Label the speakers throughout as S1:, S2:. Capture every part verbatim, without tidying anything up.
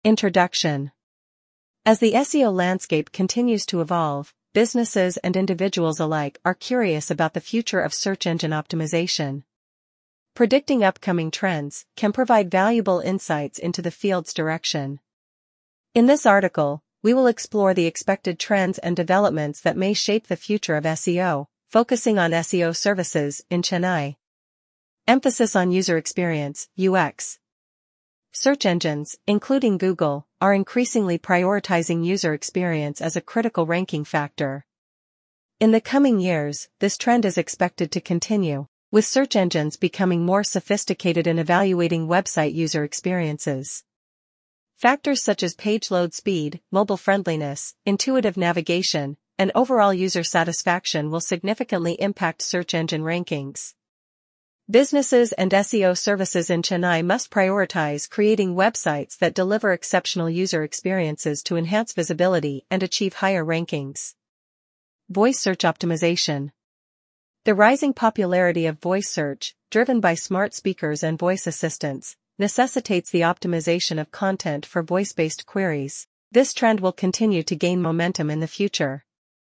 S1: Introduction. As the S E O landscape continues to evolve, businesses and individuals alike are curious about the future of search engine optimization. Predicting upcoming trends can provide valuable insights into the field's direction. In this article, we will explore the expected trends and developments that may shape the future of S E O, focusing on S E O services in Chennai. Emphasis on user experience, U X. Search engines, including Google, are increasingly prioritizing user experience as a critical ranking factor. In the coming years, this trend is expected to continue, with search engines becoming more sophisticated in evaluating website user experiences. Factors such as page load speed, mobile friendliness, intuitive navigation, and overall user satisfaction will significantly impact search engine rankings. Businesses and S E O services in Chennai must prioritize creating websites that deliver exceptional user experiences to enhance visibility and achieve higher rankings. Voice search optimization. The rising popularity of voice search, driven by smart speakers and voice assistants, necessitates the optimization of content for voice-based queries. This trend will continue to gain momentum in the future.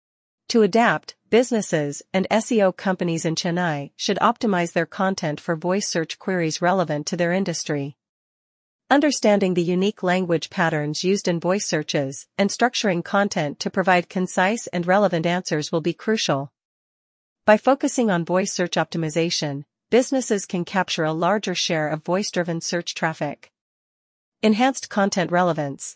S1: To adapt, businesses and S E O companies in Chennai should optimize their content for voice search queries relevant to their industry. Understanding the unique language patterns used in voice searches and structuring content to provide concise and relevant answers will be crucial. By focusing on voice search optimization, businesses can capture a larger share of voice-driven search traffic. Enhanced content relevance.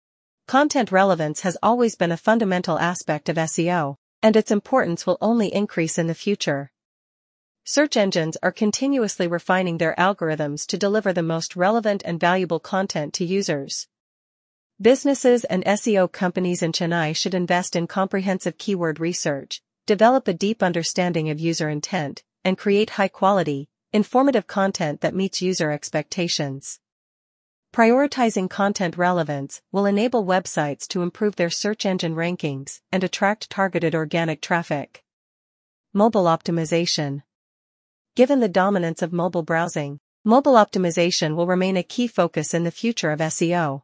S1: Content relevance has always been a fundamental aspect of S E O, and its importance will only increase in the future. Search engines are continuously refining their algorithms to deliver the most relevant and valuable content to users. Businesses and S E O companies in Chennai should invest in comprehensive keyword research, develop a deep understanding of user intent, and create high-quality, informative content that meets user expectations. Prioritizing content relevance will enable websites to improve their search engine rankings and attract targeted organic traffic. Mobile optimization. Given the dominance of mobile browsing, mobile optimization will remain a key focus in the future of S E O.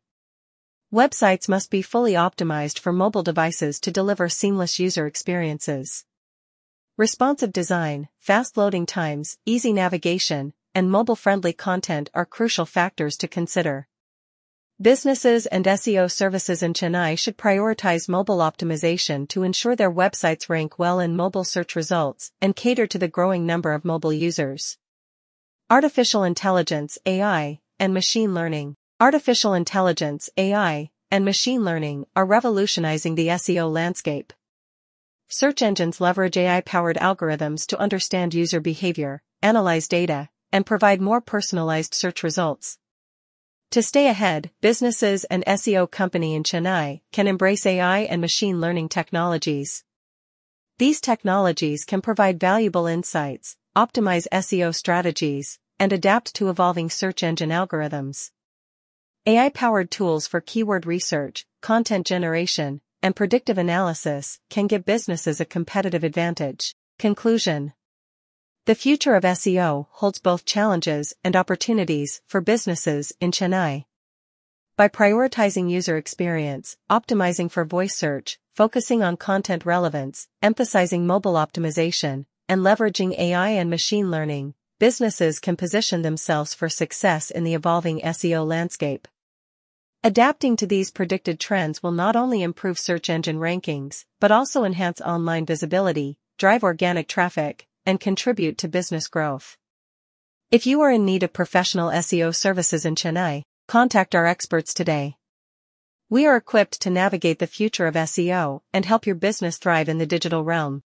S1: Websites must be fully optimized for mobile devices to deliver seamless user experiences. Responsive design, fast loading times, easy navigation, and mobile-friendly content are crucial factors to consider. Businesses and S E O services in Chennai should prioritize mobile optimization to ensure their websites rank well in mobile search results and cater to the growing number of mobile users. Artificial intelligence, A I, and machine learning. Artificial intelligence, A I, and machine learning are revolutionizing the S E O landscape. Search engines leverage A I-powered algorithms to understand user behavior, analyze data, and provide more personalized search results. To stay ahead, businesses and S E O companies in Chennai can embrace A I and machine learning technologies. These technologies can provide valuable insights, optimize S E O strategies, and adapt to evolving search engine algorithms. A I-powered tools for keyword research, content generation, and predictive analysis can give businesses a competitive advantage. Conclusion. The future of S E O holds both challenges and opportunities for businesses in Chennai. By prioritizing user experience, optimizing for voice search, focusing on content relevance, emphasizing mobile optimization, and leveraging A I and machine learning, businesses can position themselves for success in the evolving S E O landscape. Adapting to these predicted trends will not only improve search engine rankings, but also enhance online visibility, drive organic traffic, and contribute to business growth. If you are in need of professional S E O services in Chennai, contact our experts today. We are equipped to navigate the future of S E O and help your business thrive in the digital realm.